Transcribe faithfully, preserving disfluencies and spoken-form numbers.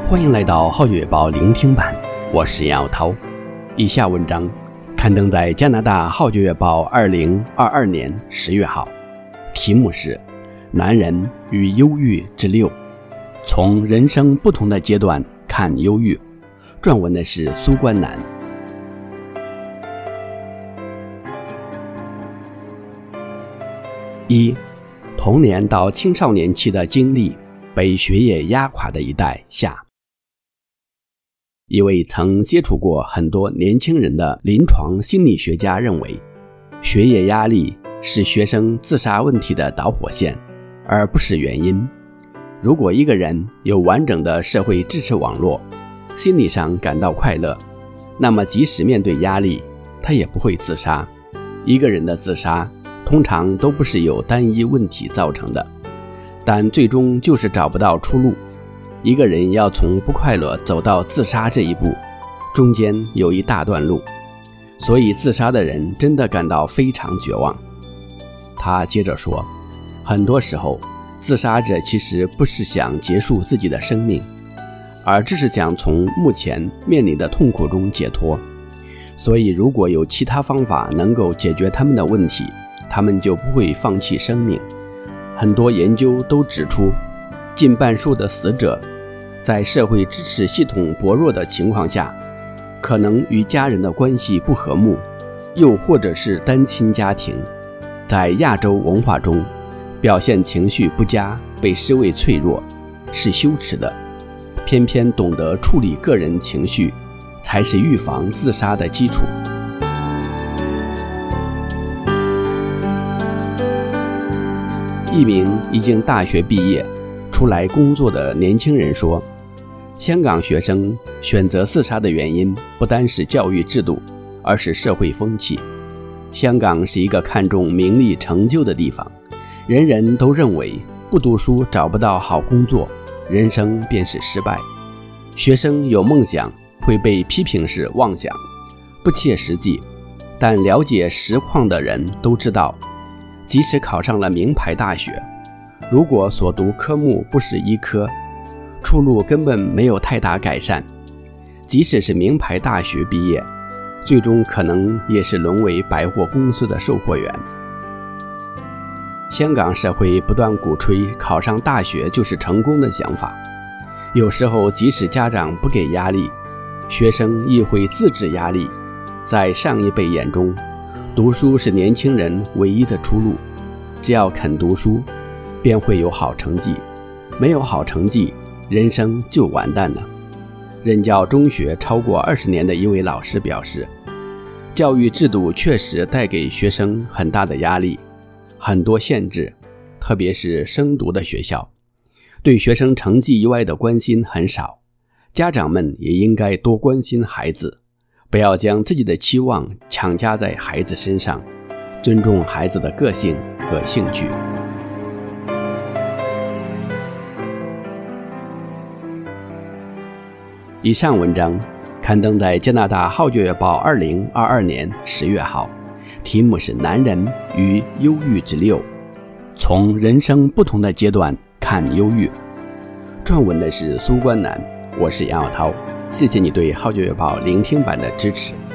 欢迎来到浩月报聆听版，我是杨耀涛。以下文章刊登在加拿大浩月报二零二二年十月号，题目是男人与忧郁之六，从人生不同的阶段看忧郁。撰文的是苏关南。一、童年到青少年期的经历被学业压垮的一代下。一位曾接触过很多年轻人的临床心理学家认为，学业压力是学生自杀问题的导火线，而不是原因。如果一个人有完整的社会支持网络，心理上感到快乐，那么即使面对压力，他也不会自杀。一个人的自杀通常都不是由单一问题造成的，但最终就是找不到出路。一个人要从不快乐走到自杀这一步，中间有一大段路，所以自杀的人真的感到非常绝望。他接着说，很多时候自杀者其实不是想结束自己的生命，而只是想从目前面临的痛苦中解脱。所以如果有其他方法能够解决他们的问题，他们就不会放弃生命。很多研究都指出，近半数的死者在社会支持系统薄弱的情况下，可能与家人的关系不和睦，又或者是单亲家庭。在亚洲文化中，表现情绪不佳被视为脆弱，是羞耻的。偏偏懂得处理个人情绪，才是预防自杀的基础。一名已经大学毕业出来工作的年轻人说，香港学生选择自杀的原因不单是教育制度，而是社会风气。香港是一个看重名利成就的地方，人人都认为不读书找不到好工作，人生便是失败。学生有梦想会被批评是妄想，不切实际。但了解实况的人都知道，即使考上了名牌大学，如果所读科目不是医科，出路根本没有太大改善。即使是名牌大学毕业，最终可能也是沦为百货公司的售货员。香港社会不断鼓吹考上大学就是成功的想法，有时候即使家长不给压力，学生亦会自制压力。在上一辈眼中，读书是年轻人唯一的出路，只要肯读书，便会有好成绩，没有好成绩，人生就完蛋了。任教中学超过二十年的一位老师表示，教育制度确实带给学生很大的压力，很多限制，特别是升读的学校，对学生成绩以外的关心很少。家长们也应该多关心孩子，不要将自己的期望强加在孩子身上，尊重孩子的个性和兴趣。以上文章刊登在加拿大浩月报二零二二年十月号，题目是男人与忧郁之六，从人生不同的阶段看忧郁。撰文的是苏关南，我是杨耀涛，谢谢你对浩月报聆听版的支持。